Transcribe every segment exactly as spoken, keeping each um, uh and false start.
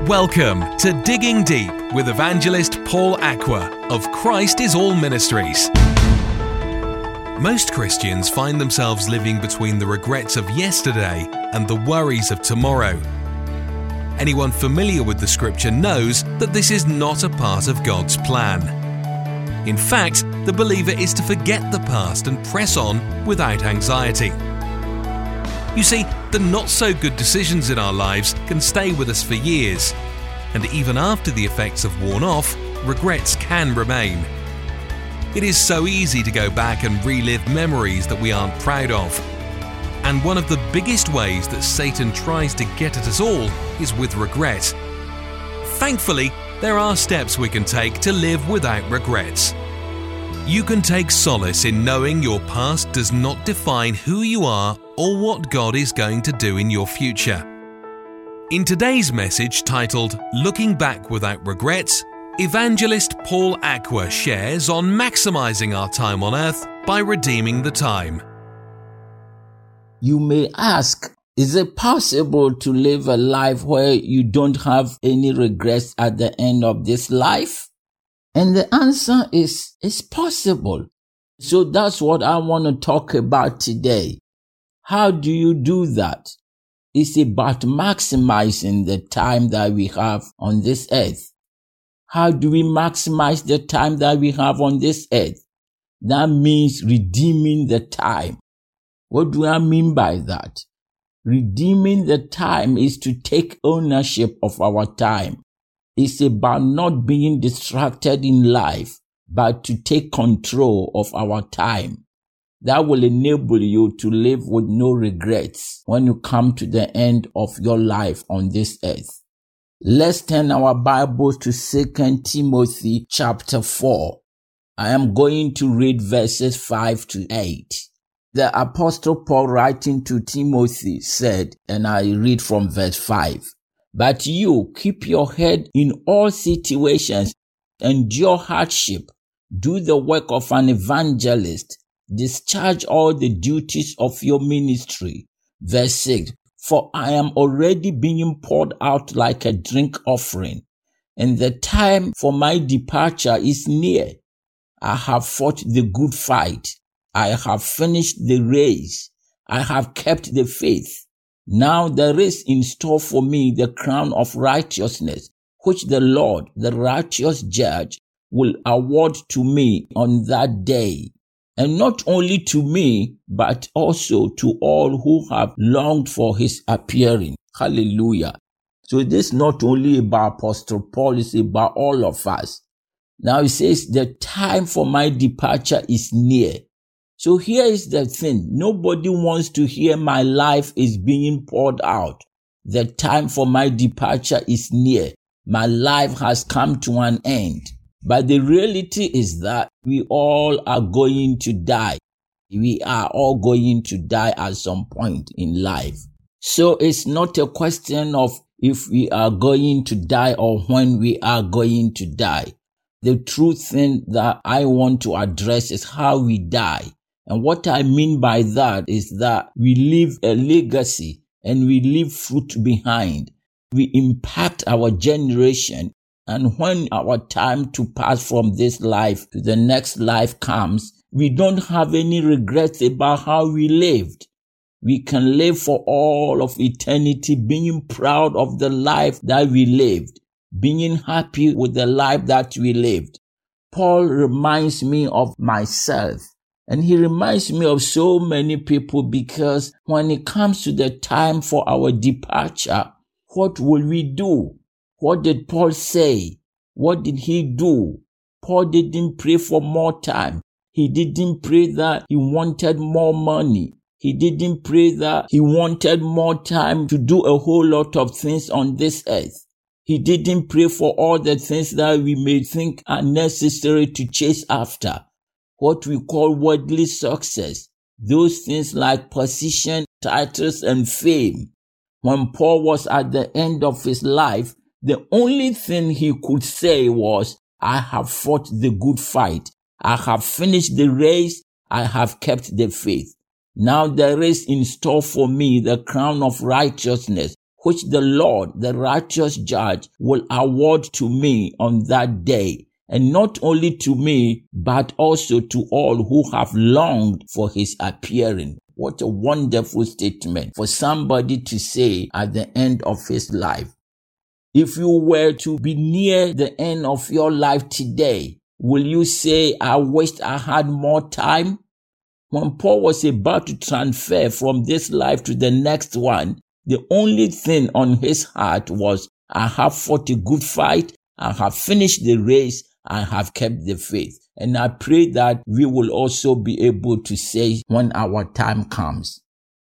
Welcome to Digging Deep with evangelist Paul Aqua of Christ is All Ministries. Most Christians find themselves living between the regrets of yesterday and the worries of tomorrow. Anyone familiar with the scripture knows that this is not a part of God's plan. In fact, the believer is to forget the past and press on without anxiety. You see, the not-so-good decisions in our lives can stay with us for years, and even after the effects have worn off, regrets can remain. It is so easy to go back and relive memories that we aren't proud of. And one of the biggest ways that Satan tries to get at us all is with regret. Thankfully, there are steps we can take to live without regrets. You can take solace in knowing your past does not define who you are or what God is going to do in your future. In today's message titled Looking Back Without Regrets, evangelist Paul Aqua shares on maximizing our time on earth by redeeming the time. You may ask, is it possible to live a life where you don't have any regrets at the end of this life? And the answer is, it's possible. So that's what I want to talk about today. How do you do that? It's about maximizing the time that we have on this earth. How do we maximize the time that we have on this earth? That means redeeming the time. What do I mean by that? Redeeming the time is to take ownership of our time. It's about not being distracted in life, but to take control of our time. That will enable you to live with no regrets when you come to the end of your life on this earth. Let's turn our Bibles to Second Timothy chapter four. I am going to read verses five to eight. The Apostle Paul writing to Timothy said, and I read from verse five, "But you keep your head in all situations, endure hardship, do the work of an evangelist, discharge all the duties of your ministry." Verse six, "For I am already being poured out like a drink offering, and the time for my departure is near. I have fought the good fight. I have finished the race. I have kept the faith. Now there is in store for me the crown of righteousness, which the Lord, the righteous judge, will award to me on that day. And not only to me, but also to all who have longed for his appearing." Hallelujah. So this is not only about Apostle Paul, it's about all of us. Now it says, the time for my departure is near. So here is the thing. Nobody wants to hear my life is being poured out. The time for my departure is near. My life has come to an end. But the reality is that we all are going to die. We are all going to die at some point in life. So it's not a question of if we are going to die or when we are going to die. The true thing that I want to address is how we die. And what I mean by that is that we leave a legacy and we leave fruit behind. We impact our generation. And when our time to pass from this life to the next life comes, we don't have any regrets about how we lived. We can live for all of eternity being proud of the life that we lived, being happy with the life that we lived. Paul reminds me of myself. And he reminds me of so many people, because when it comes to the time for our departure, what will we do? What did Paul say? What did he do? Paul didn't pray for more time. He didn't pray that he wanted more money. He didn't pray that he wanted more time to do a whole lot of things on this earth. He didn't pray for all the things that we may think are necessary to chase after. What we call worldly success, those things like position, titles, and fame. When Paul was at the end of his life, the only thing he could say was, "I have fought the good fight. I have finished the race. I have kept the faith. Now there is in store for me the crown of righteousness, which the Lord, the righteous judge, will award to me on that day. And not only to me, but also to all who have longed for his appearing. What a wonderful statement for somebody to say at the end of his life. If you were to be near the end of your life today, will you say, I wished I had more time? When Paul was about to transfer from this life to the next one, the only thing on his heart was, I have fought a good fight, I have finished the race, I have kept the faith. And I pray that we will also be able to say when our time comes.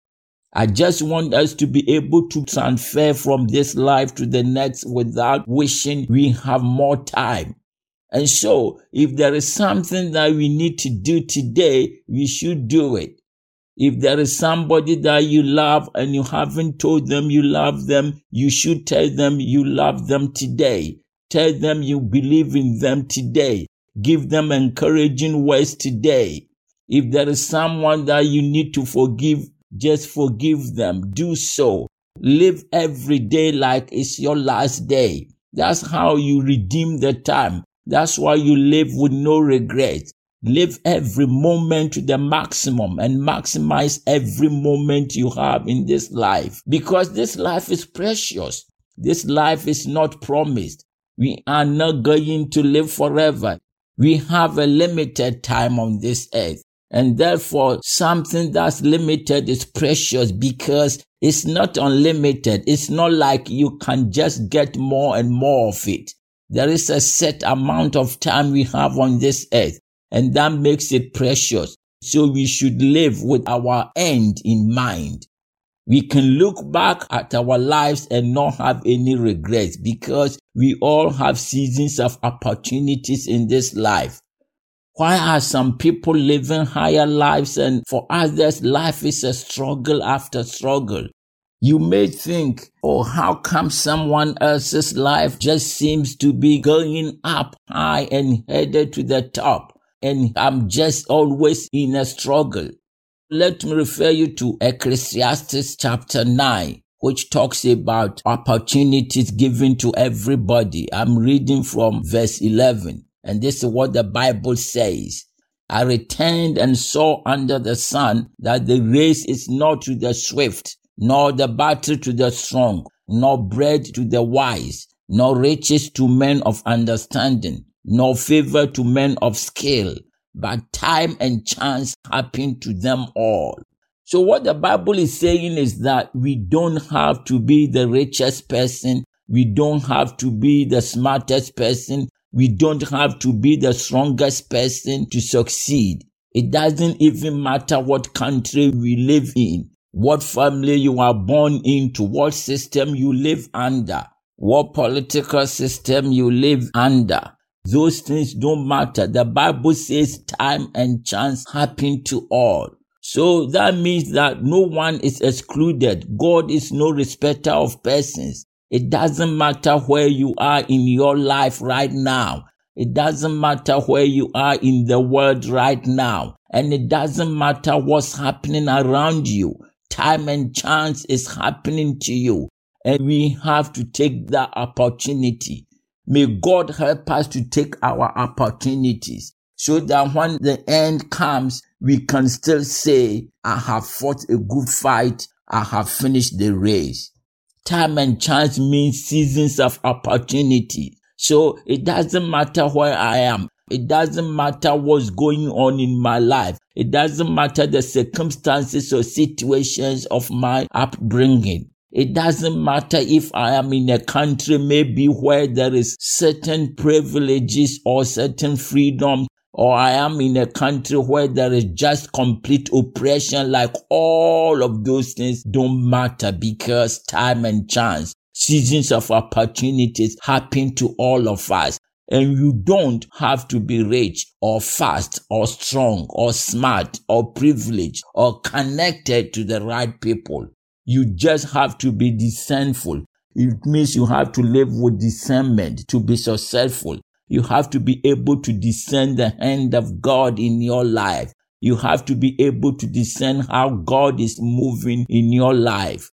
I just want us to be able to transfer from this life to the next without wishing we have more time. And so, if there is something that we need to do today, we should do it. If there is somebody that you love and you haven't told them you love them, you should tell them you love them today. Tell them you believe in them today. Give them encouraging words today. If there is someone that you need to forgive, just forgive them. Do so. Live every day like it's your last day. That's how you redeem the time. That's why you live with no regret. Live every moment to the maximum and maximize every moment you have in this life. Because this life is precious. This life is not promised. We are not going to live forever. We have a limited time on this earth. And therefore, something that's limited is precious because it's not unlimited. It's not like you can just get more and more of it. There is a set amount of time we have on this earth, and that makes it precious. So we should live with our end in mind. We can look back at our lives and not have any regrets because we all have seasons of opportunities in this life. Why are some people living higher lives and for others life is a struggle after struggle? You may think, oh, how come someone else's life just seems to be going up high and headed to the top and I'm just always in a struggle? Let me refer you to Ecclesiastes chapter nine, which talks about opportunities given to everybody. I'm reading from verse eleven, and this is what the Bible says. I returned and saw under the sun that the race is not to the swift, nor the battle to the strong, nor bread to the wise, nor riches to men of understanding, nor favor to men of skill, but time and chance happen to them all. So what the Bible is saying is that we don't have to be the richest person. We don't have to be the smartest person. We don't have to be the strongest person to succeed. It doesn't even matter what country we live in, what family you are born into, what system you live under, what political system you live under. Those things don't matter. The Bible says time and chance happen to all. So that means that no one is excluded. God is no respecter of persons. It doesn't matter where you are in your life right now. It doesn't matter where you are in the world right now. And it doesn't matter what's happening around you. Time and chance is happening to you. And we have to take that opportunity. May God help us to take our opportunities so that when the end comes, we can still say, I have fought a good fight. I have finished the race. Time and chance means seasons of opportunity. So it doesn't matter where I am. It doesn't matter what's going on in my life. It doesn't matter the circumstances or situations of my upbringing. It doesn't matter if I am in a country maybe where there is certain privileges or certain freedom, or I am in a country where there is just complete oppression. Like all of those things don't matter because time and chance, seasons of opportunities happen to all of us. And you don't have to be rich or fast or strong or smart or privileged or connected to the right people. You just have to be discernful. It means you have to live with discernment to be successful. You have to be able to discern the hand of God in your life. You have to be able to discern how God is moving in your life.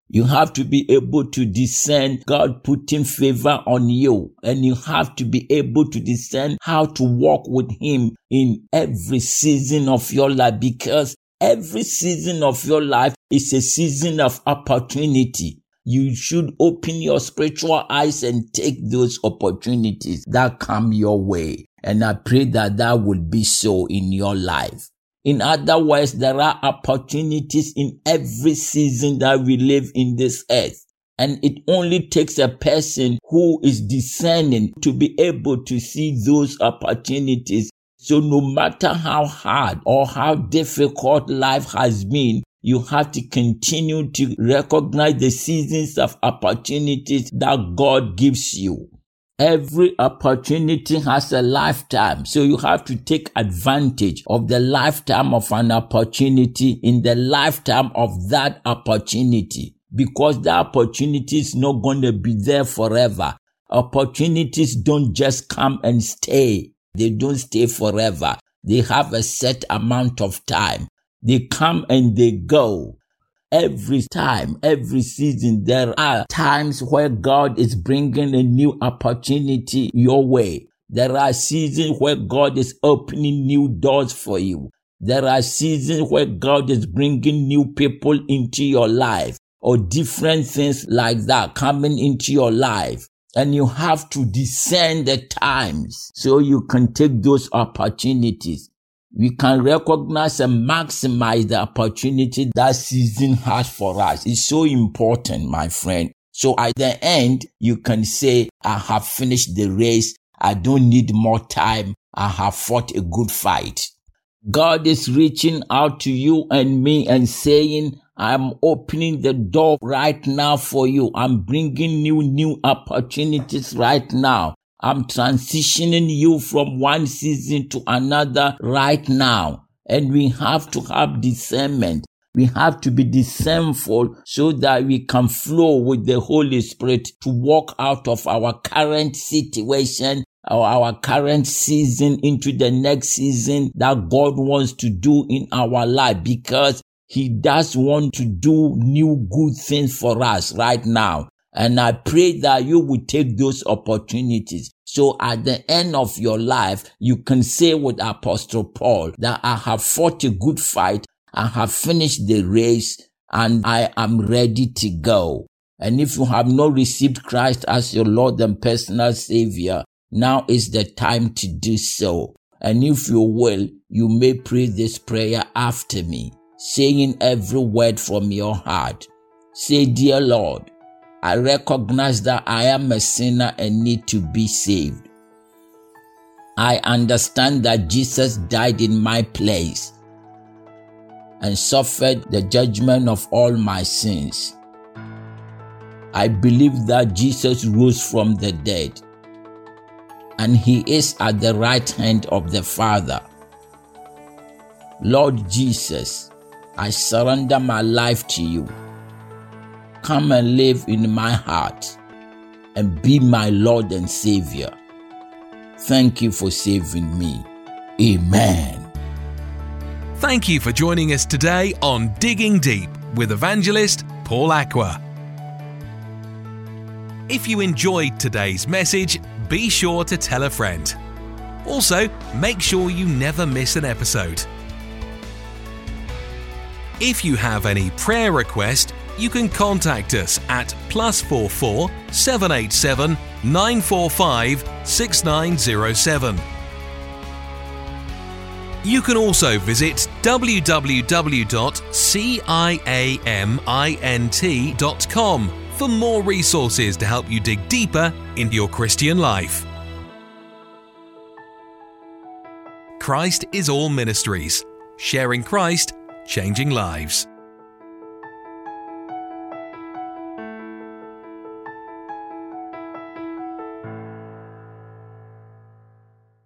You have to be able to discern God putting favor on you. And you have to be able to discern how to walk with Him in every season of your life, because every season of your life is a season of opportunity. You should open your spiritual eyes and take those opportunities that come your way. And I pray that that will be so in your life. In other words, there are opportunities in every season that we live in this earth. And it only takes a person who is discerning to be able to see those opportunities. So no matter how hard or how difficult life has been, you have to continue to recognize the seasons of opportunities that God gives you. Every opportunity has a lifetime, so you have to take advantage of the lifetime of an opportunity in the lifetime of that opportunity, because the opportunity is not going to be there forever. Opportunities don't just come and stay. They don't stay forever. They have a set amount of time. They come and they go. Every time, every season, there are times where God is bringing a new opportunity your way. There are seasons where God is opening new doors for you. There are seasons where God is bringing new people into your life, or different things like that coming into your life. And you have to discern the times so you can take those opportunities. We can recognize and maximize the opportunity that season has for us. It's so important, my friend. So at the end, you can say, I have finished the race. I don't need more time. I have fought a good fight. God is reaching out to you and me and saying, I'm opening the door right now for you. I'm bringing you new opportunities right now. I'm transitioning you from one season to another right now. And we have to have discernment. We have to be discernful so that we can flow with the Holy Spirit to walk out of our current situation or our current season into the next season that God wants to do in our life, because He does want to do new good things for us right now. And I pray that you will take those opportunities. So at the end of your life, you can say with Apostle Paul that I have fought a good fight, I have finished the race, and I am ready to go. And if you have not received Christ as your Lord and personal Savior, now is the time to do so. And if you will, you may pray this prayer after me, saying every word from your heart. Say, Dear Lord, I recognize that I am a sinner and need to be saved. I understand that Jesus died in my place and suffered the judgment of all my sins. I believe that Jesus rose from the dead and He is at the right hand of the Father. Lord Jesus, I surrender my life to You. Come and live in my heart and be my Lord and Savior. Thank You for saving me. Amen. Thank you for joining us today on Digging Deep with evangelist Paul Aqua. If you enjoyed today's message, be sure to tell a friend. Also, make sure you never miss an episode. If you have any prayer request, you can contact us at plus four four seven eight seven nine four five six nine zero seven. You can also visit w w w dot ciamint dot com for more resources to help you dig deeper into your Christian life. Christ is All Ministries, sharing Christ, changing lives.